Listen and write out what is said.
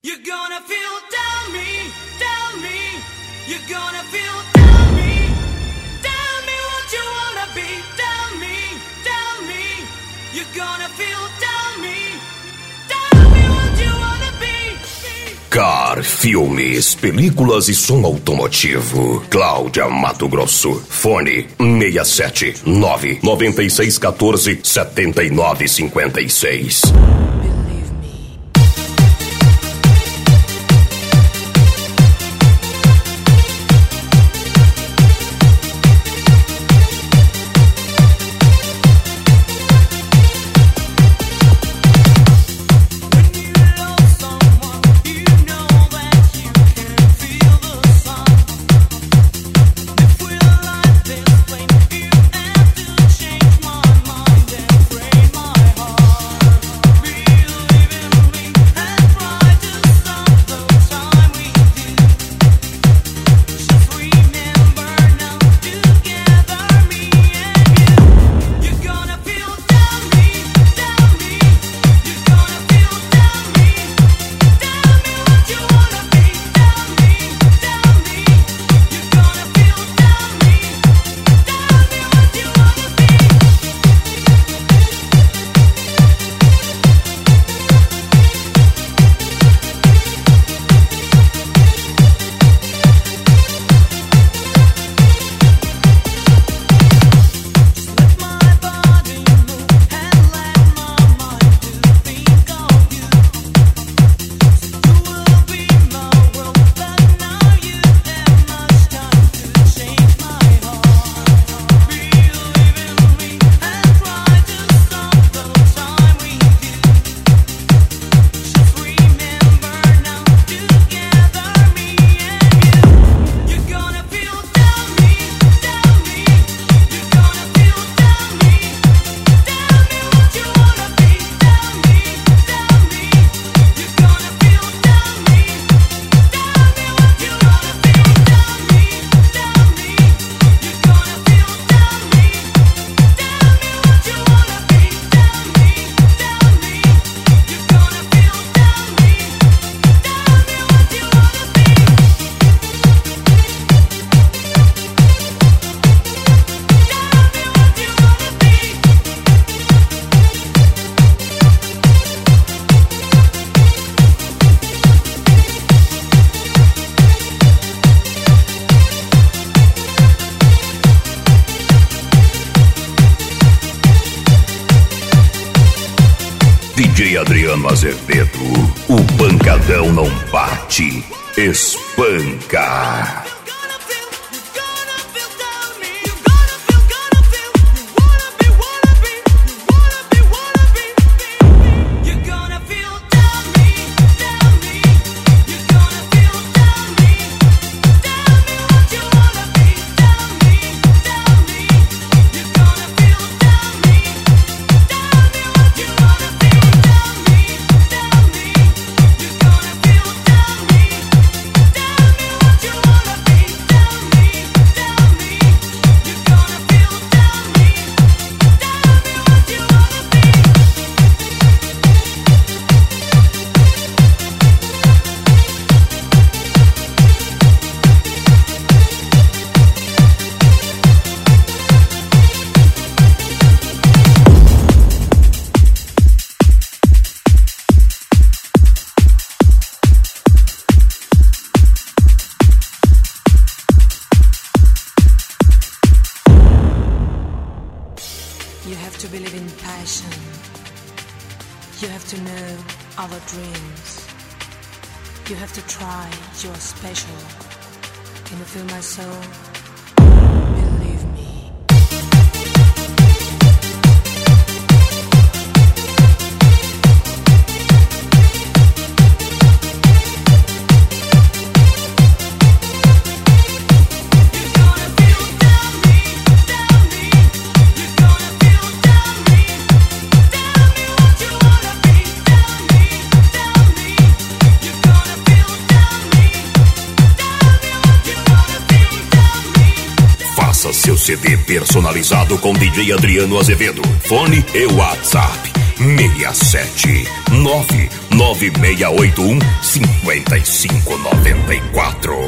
You're gonna feel down me, down me. You're gonna feel down me, down me. What you wanna be, down me, down me. You're gonna feel down me, down me. What you wanna be. Car Filmes, películas e som automotivo. Cláudia Mato Grosso. Fone 67996147956. DJ Adriano Azevedo, o pancadão não bate, espanca. You have to believe in passion. You have to know our dreams. You have to try. You are special. Can you feel my soul? Believe me. Seu CD personalizado com DJ Adriano Azevedo. Fone e WhatsApp 67996147956. 9681 5594.